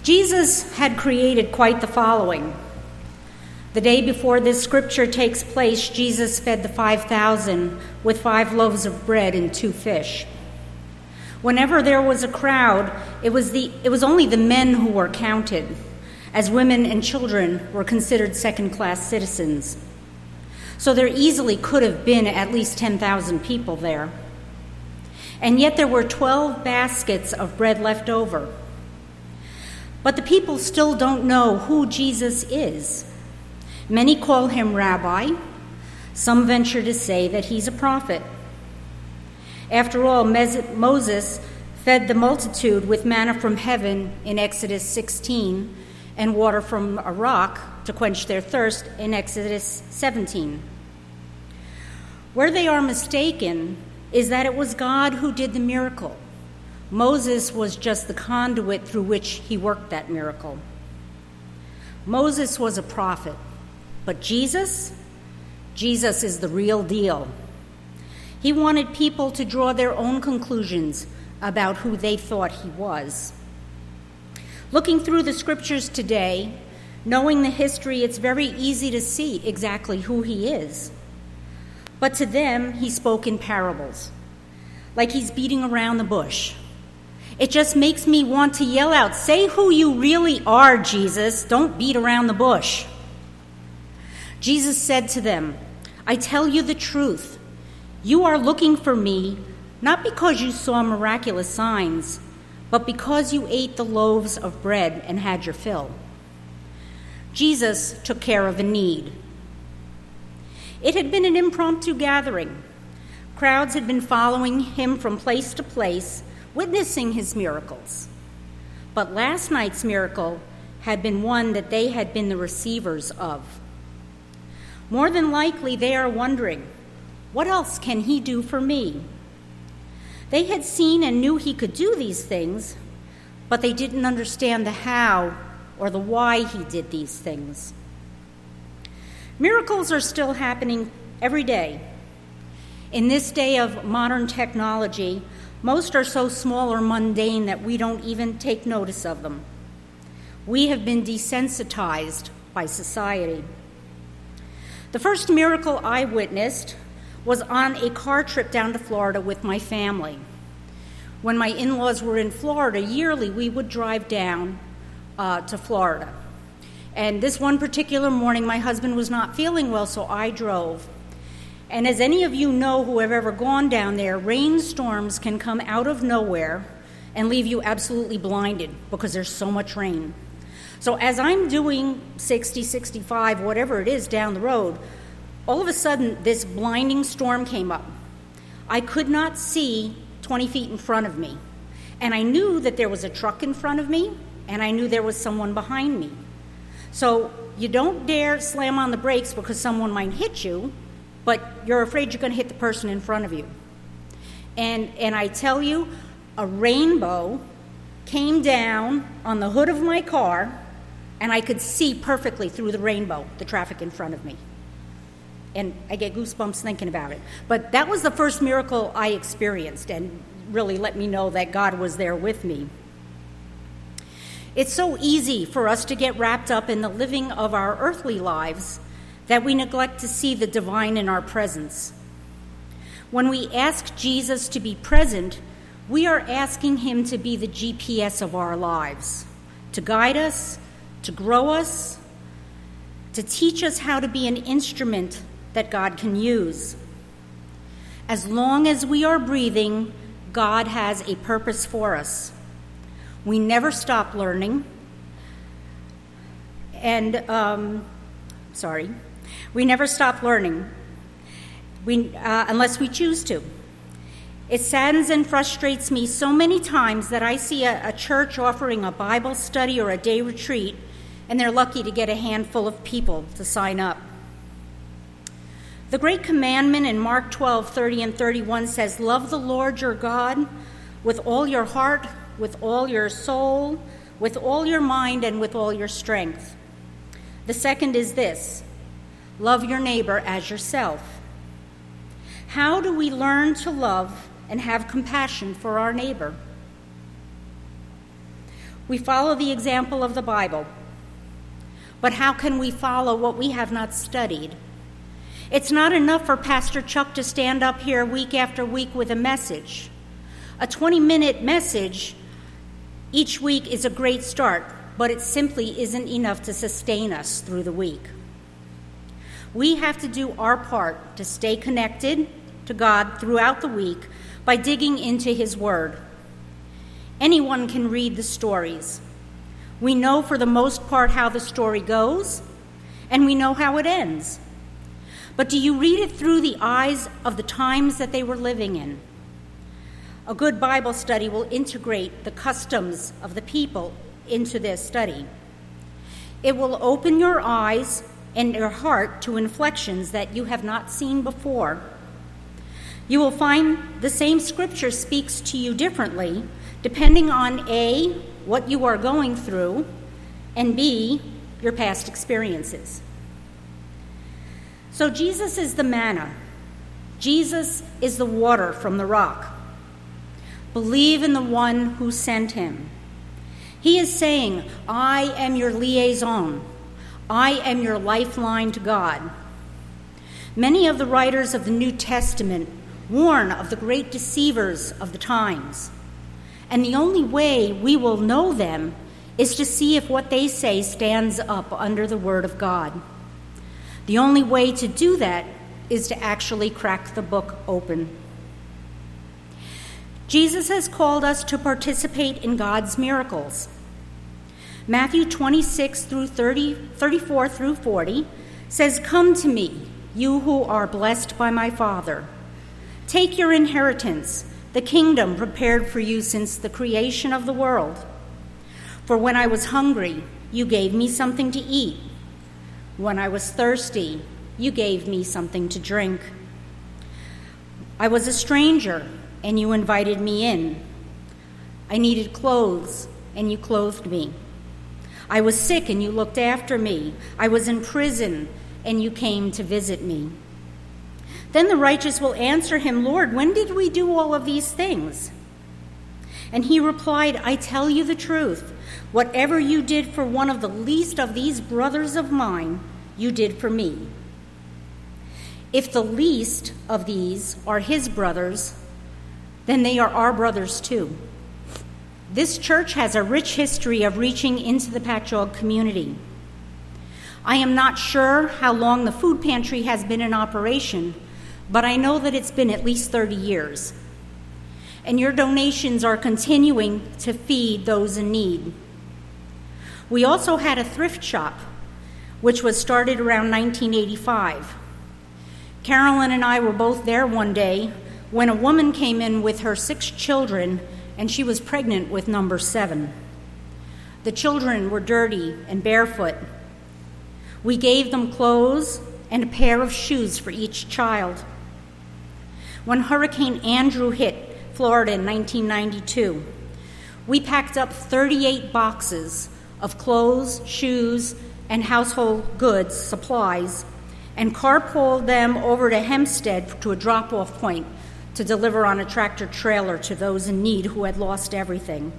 Jesus had created quite the following. The day before this scripture takes place, Jesus fed the 5,000 with 5 loaves of bread and 2 fish. Whenever there was a crowd, it was only the men who were counted, as women and children were considered second-class citizens. So there easily could have been at least 10,000 people there. And yet there were 12 baskets of bread left over. But the people still don't know who Jesus is. Many call him rabbi. Some venture to say that he's a prophet. After all, Moses fed the multitude with manna from heaven in Exodus 16 and water from a rock to quench their thirst in Exodus 17. Where they are mistaken is that it was God who did the miracle. Moses was just the conduit through which he worked that miracle. Moses was a prophet, but Jesus is the real deal. He wanted people to draw their own conclusions about who they thought he was. Looking through the scriptures today, knowing the history, it's very easy to see exactly who he is. But to them, he spoke in parables, like he's beating around the bush. It just makes me want to yell out, "Say who you really are, Jesus. Don't beat around the bush." Jesus said to them, "I tell you the truth. You are looking for me, not because you saw miraculous signs, but because you ate the loaves of bread and had your fill." Jesus took care of a need. It had been an impromptu gathering. Crowds had been following him from place to place, witnessing his miracles. But last night's miracle had been one that they had been the receivers of. More than likely, they are wondering, what else can he do for me? They had seen and knew he could do these things, but they didn't understand the how or the why he did these things. Miracles are still happening every day. In this day of modern technology, most are so small or mundane that we don't even take notice of them. We have been desensitized by society. The first miracle I witnessed was on a car trip down to Florida with my family. When my in-laws were in Florida, yearly we would drive down to Florida. And this one particular morning, my husband was not feeling well, so I drove. And as any of you know who have ever gone down there, rainstorms can come out of nowhere and leave you absolutely blinded because there's so much rain. So as I'm doing 60, 65, whatever it is down the road, all of a sudden this blinding storm came up. I could not see 20 feet in front of me. And I knew that there was a truck in front of me, and I knew there was someone behind me. So you don't dare slam on the brakes because someone might hit you, but you're afraid you're going to hit the person in front of you. And I tell you, a rainbow came down on the hood of my car, and I could see perfectly through the rainbow, the traffic in front of me. And I get goosebumps thinking about it. But that was the first miracle I experienced and really let me know that God was there with me. It's so easy for us to get wrapped up in the living of our earthly lives that we neglect to see the divine in our presence. When we ask Jesus to be present, we are asking him to be the GPS of our lives, to guide us, to grow us, to teach us how to be an instrument that God can use. As long as we are breathing, God has a purpose for us. We never stop learning. We never stop learning unless we choose to. It saddens and frustrates me so many times that I see a church offering a Bible study or a day retreat, and they're lucky to get a handful of people to sign up. The great commandment in Mark 12:30 and 31 says, "Love the Lord your God with all your heart, with all your soul, with all your mind, and with all your strength." The second is this: love your neighbor as yourself. How do we learn to love and have compassion for our neighbor? We follow the example of the Bible. But how can we follow what we have not studied? It's not enough for Pastor Chuck to stand up here week after week with a message. A 20-minute message each week is a great start, but it simply isn't enough to sustain us through the week. We have to do our part to stay connected to God throughout the week by digging into His Word. Anyone can read the stories. We know for the most part how the story goes, and we know how it ends. But do you read it through the eyes of the times that they were living in? A good Bible study will integrate the customs of the people into their study. It will open your eyes and your heart to inflections that you have not seen before. You will find the same scripture speaks to you differently, depending on A, what you are going through, and B, your past experiences. So Jesus is the manna. Jesus is the water from the rock. Believe in the one who sent him. He is saying, I am your liaison. I am your lifeline to God. Many of the writers of the New Testament warn of the great deceivers of the times. And the only way we will know them is to see if what they say stands up under the Word of God. The only way to do that is to actually crack the book open. Jesus has called us to participate in God's miracles. Matthew 26 through 34 through 40 says, Come to me, you who are blessed by my Father. Take your inheritance, the kingdom prepared for you since the creation of the world. For when I was hungry, you gave me something to eat. When I was thirsty, you gave me something to drink. I was a stranger, and you invited me in. I needed clothes, and you clothed me. I was sick, and you looked after me. I was in prison, and you came to visit me. Then the righteous will answer him, Lord, when did we do all of these things? And he replied, I tell you the truth. Whatever you did for one of the least of these brothers of mine, you did for me. If the least of these are his brothers, then they are our brothers too. This church has a rich history of reaching into the Patchogue community. I am not sure how long the food pantry has been in operation, but I know that it's been at least 30 years. And your donations are continuing to feed those in need. We also had a thrift shop, which was started around 1985. Carolyn and I were both there one day when a woman came in with her 6 children, and she was pregnant with number 7. The children were dirty and barefoot. We gave them clothes and a pair of shoes for each child. When Hurricane Andrew hit Florida in 1992, we packed up 38 boxes of clothes, shoes, and household goods, supplies, and carpooled them over to Hempstead to a drop-off point to deliver on a tractor trailer to those in need who had lost everything.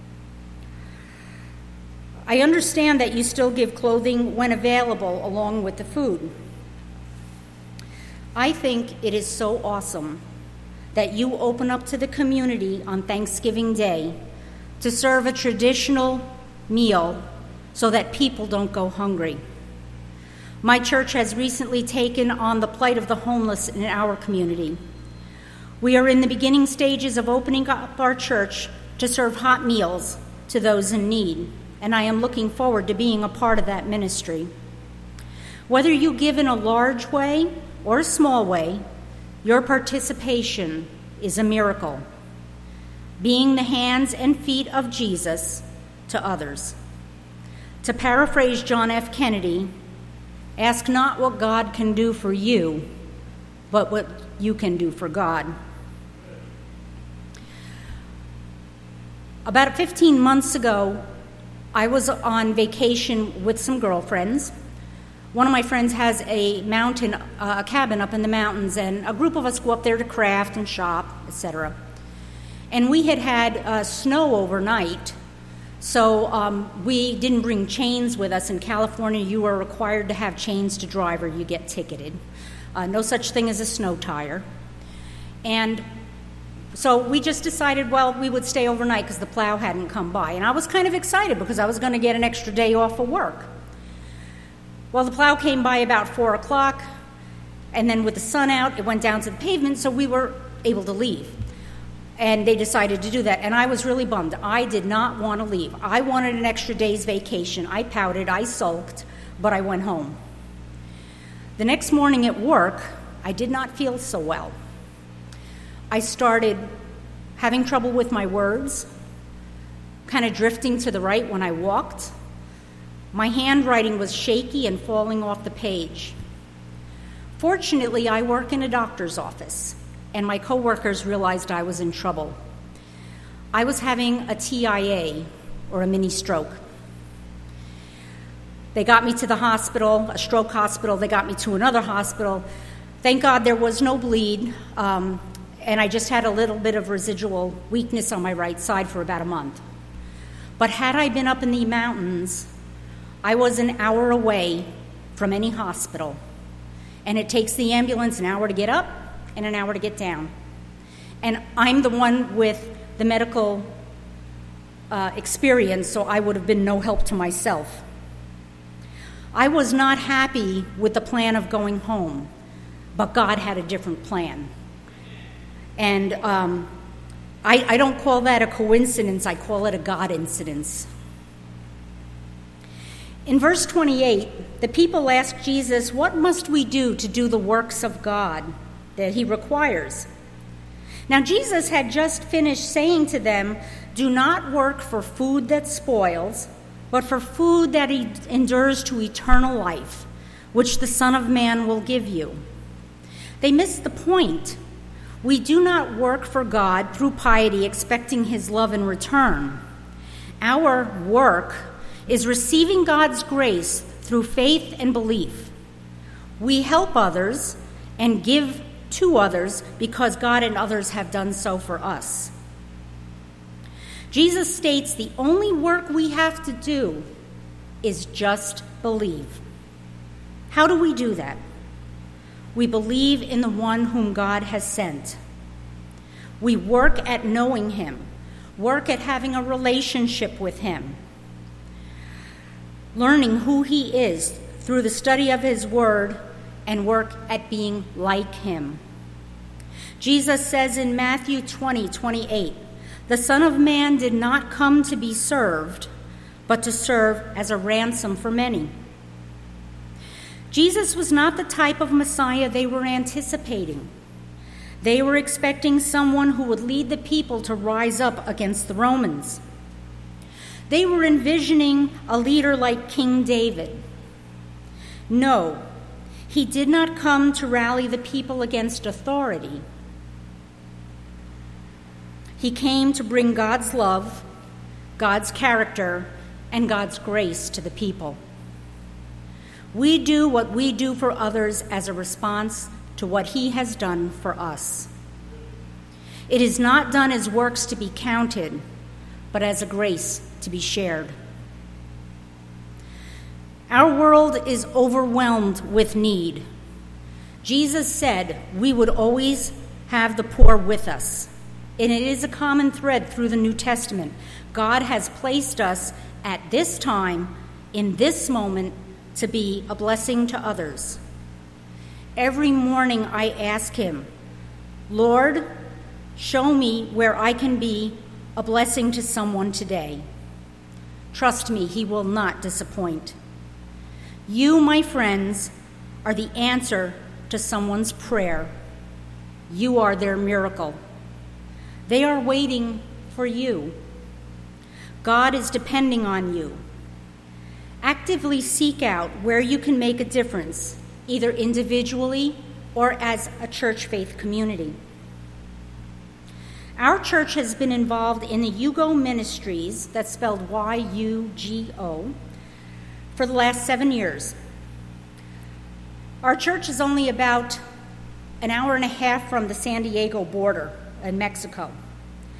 I understand that you still give clothing when available along with the food. I think it is so awesome that you open up to the community on Thanksgiving Day to serve a traditional meal so that people don't go hungry. My church has recently taken on the plight of the homeless in our community. We are in the beginning stages of opening up our church to serve hot meals to those in need, and I am looking forward to being a part of that ministry. Whether you give in a large way or a small way, your participation is a miracle, being the hands and feet of Jesus to others. To paraphrase John F. Kennedy, ask not what God can do for you, but what you can do for God. About 15 months ago, I was on vacation with some girlfriends. One of my friends has a cabin up in the mountains, and a group of us go up there to craft and shop, etc. And we had snow overnight, So we didn't bring chains with us. In California, you are required to have chains to drive or you get ticketed. No such thing as a snow tire. And so we just decided, well, we would stay overnight because the plow hadn't come by. And I was kind of excited because I was going to get an extra day off of work. Well, the plow came by about 4 o'clock, and then with the sun out, it went down to the pavement, so we were able to leave. And they decided to do that, and I was really bummed. I did not want to leave. I wanted an extra day's vacation. I pouted, I sulked, but I went home. The next morning at work, I did not feel so well. I started having trouble with my words, kind of drifting to the right when I walked. My handwriting was shaky and falling off the page. Fortunately, I work in a doctor's office, and my coworkers realized I was in trouble. I was having a TIA, or a mini stroke. They got me to the hospital, a stroke hospital. They got me to another hospital. Thank God there was no bleed, and I just had a little bit of residual weakness on my right side for about a month. But had I been up in the mountains, I was an hour away from any hospital, and it takes the ambulance an hour to get up and an hour to get down. And I'm the one with the medical experience, so I would have been no help to myself. I was not happy with the plan of going home, but God had a different plan. And I don't call that a coincidence, I call it a God incidence. In verse 28, the people ask Jesus, "What must we do to do the works of God that he requires?" Now, Jesus had just finished saying to them, "Do not work for food that spoils, but for food that endures to eternal life, which the Son of Man will give you." They missed the point. We do not work for God through piety, expecting his love in return. Our work is receiving God's grace through faith and belief. We help others and give to others because God and others have done so for us. Jesus states the only work we have to do is just believe. How do we do that? We believe in the one whom God has sent. We work at knowing him, work at having a relationship with him, learning who he is through the study of his word, and work at being like him. Jesus says in Matthew 20:28, "The Son of Man did not come to be served, but to serve as a ransom for many." Jesus was not the type of Messiah they were anticipating. They were expecting someone who would lead the people to rise up against the Romans. They were envisioning a leader like King David. No, he did not come to rally the people against authority. He came to bring God's love, God's character, and God's grace to the people. We do what we do for others as a response to what he has done for us. It is not done as works to be counted, but as a grace to be shared. Our world is overwhelmed with need. Jesus said we would always have the poor with us, and it is a common thread through the New Testament. God has placed us at this time, in this moment, to be a blessing to others. Every morning I ask him, "Lord, show me where I can be a blessing to someone today." Trust me, he will not disappoint. You, my friends, are the answer to someone's prayer. You are their miracle. They are waiting for you. God is depending on you. Actively seek out where you can make a difference, either individually or as a church faith community. Our church has been involved in the Yugo Ministries, that's spelled Y-U-G-O, for the last 7 years. Our church is only about an hour and a half from the San Diego border in Mexico.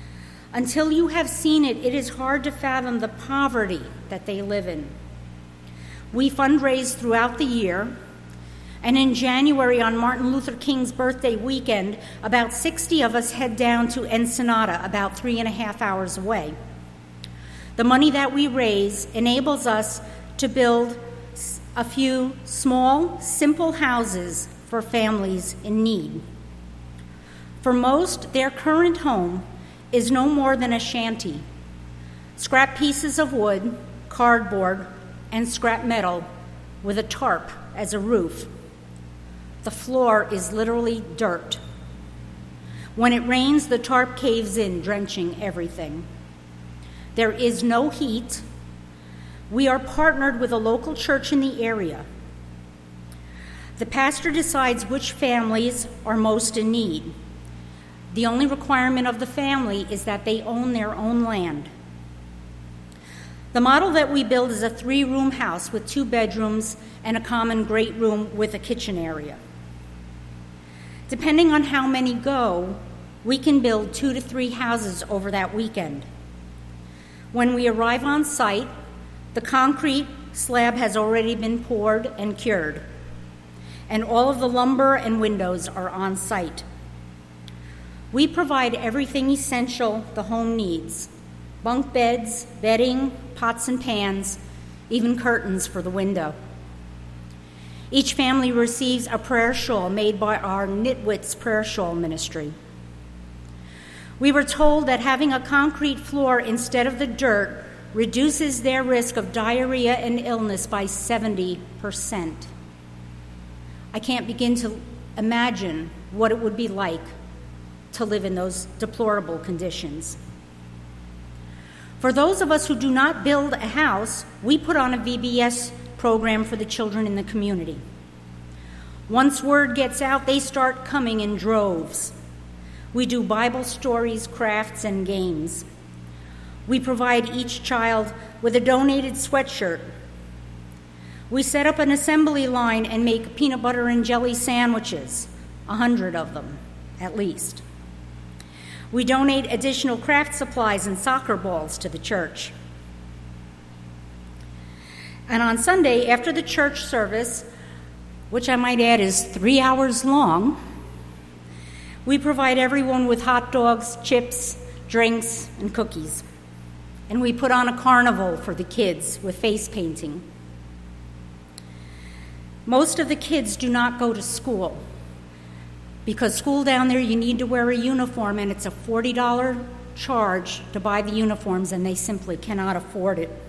Until you have seen it, it is hard to fathom the poverty that they live in. We fundraise throughout the year, and in January, on Martin Luther King's birthday weekend, about 60 of us head down to Ensenada, about 3.5 hours away. The money that we raise enables us to build a few small, simple houses for families in need. For most, their current home is no more than a shanty, scrap pieces of wood, cardboard, and scrap metal with a tarp as a roof. The floor is literally dirt. When it rains, the tarp caves in, drenching everything. There is no heat. We are partnered with a local church in the area. The pastor decides which families are most in need. The only requirement of the family is that they own their own land. The model that we build is a 3-room house with 2 bedrooms and a common great room with a kitchen area. Depending on how many go, we can build 2 to 3 houses over that weekend. When we arrive on site, the concrete slab has already been poured and cured, and all of the lumber and windows are on site. We provide everything essential the home needs: bunk beds, bedding, pots and pans, even curtains for the window. Each family receives a prayer shawl made by our Nitwits Prayer Shawl Ministry. We were told that having a concrete floor instead of the dirt reduces their risk of diarrhea and illness by 70%. I can't begin to imagine what it would be like to live in those deplorable conditions. For those of us who do not build a house, we put on a VBS program for the children in the community. Once word gets out, they start coming in droves. We do Bible stories, crafts, and games. We provide each child with a donated sweatshirt. We set up an assembly line and make peanut butter and jelly sandwiches, 100 of them, at least. We donate additional craft supplies and soccer balls to the church. And on Sunday, after the church service, which I might add is 3 hours long, we provide everyone with hot dogs, chips, drinks, and cookies. And we put on a carnival for the kids with face painting. Most of the kids do not go to school, because school down there, you need to wear a uniform, and it's a $40 charge to buy the uniforms, and they simply cannot afford it.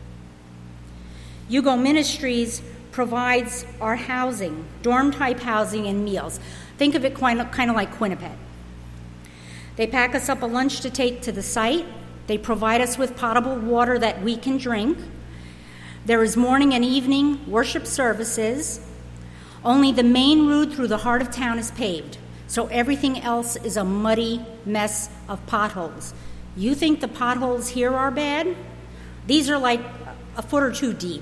Hugo Ministries provides our housing, dorm-type housing and meals. Think of it kind of like Quinnipiac. They pack us up a lunch to take to the site. They provide us with potable water that we can drink. There is morning and evening worship services. Only the main route through the heart of town is paved, so everything else is a muddy mess of potholes. You think the potholes here are bad? These are like a foot or two deep.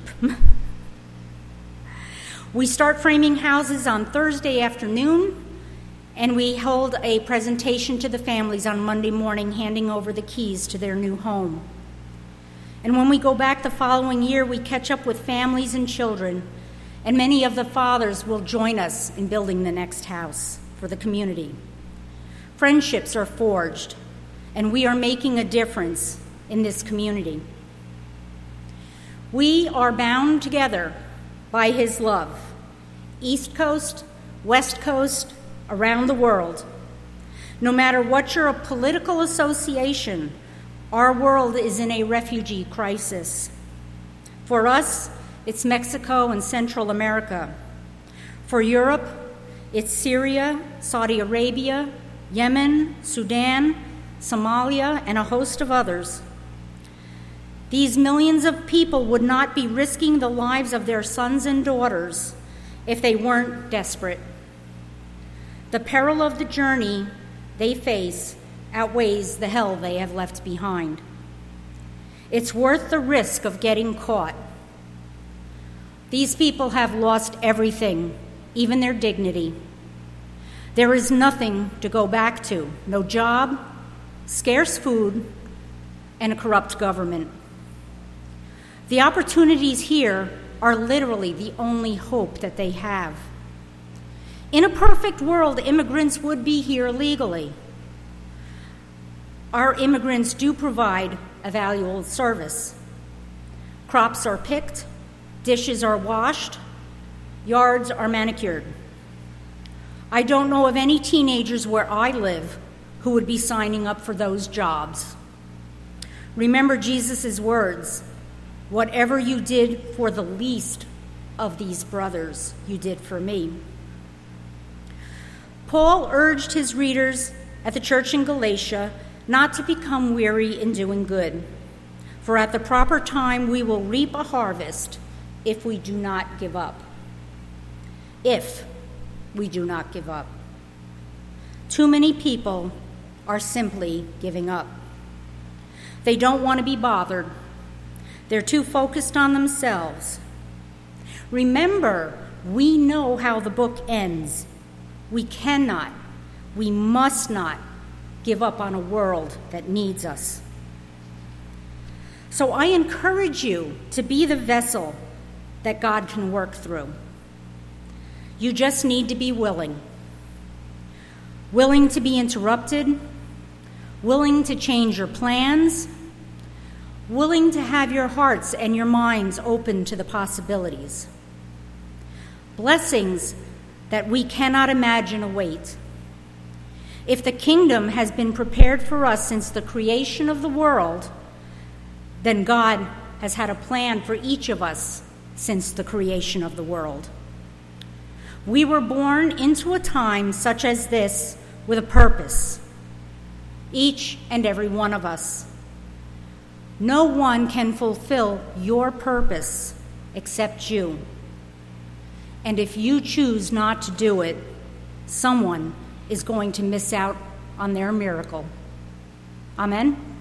We start framing houses on Thursday afternoon, and we hold a presentation to the families on Monday morning, handing over the keys to their new home. And when we go back the following year, we catch up with families and children, and many of the fathers will join us in building the next house for the community. Friendships are forged, and we are making a difference in this community. We are bound together by His love, East Coast, West Coast, around the world. No matter what your political association, our world is in a refugee crisis. For us, it's Mexico and Central America. For Europe, it's Syria, Saudi Arabia, Yemen, Sudan, Somalia, and a host of others. These millions of people would not be risking the lives of their sons and daughters if they weren't desperate. The peril of the journey they face outweighs the hell they have left behind. It's worth the risk of getting caught. These people have lost everything, even their dignity. There is nothing to go back to, no job, scarce food, and a corrupt government. The opportunities here are literally the only hope that they have. In a perfect world, immigrants would be here legally. Our immigrants do provide a valuable service. Crops are picked, dishes are washed, yards are manicured. I don't know of any teenagers where I live who would be signing up for those jobs. Remember Jesus' words, "Whatever you did for the least of these brothers, you did for me." Paul urged his readers at the church in Galatia not to become weary in doing good, for at the proper time we will reap a harvest if we do not give up. If we do not give up. Too many people are simply giving up. They don't want to be bothered. They're too focused on themselves. Remember, we know how the book ends. We cannot, we must not give up on a world that needs us. So I encourage you to be the vessel that God can work through. You just need to be willing. Willing to be interrupted, willing to change your plans, willing to have your hearts and your minds open to the possibilities. Blessings that we cannot imagine await. If the kingdom has been prepared for us since the creation of the world, then God has had a plan for each of us since the creation of the world. We were born into a time such as this with a purpose, each and every one of us. No one can fulfill your purpose except you. And if you choose not to do it, someone is going to miss out on their miracle. Amen?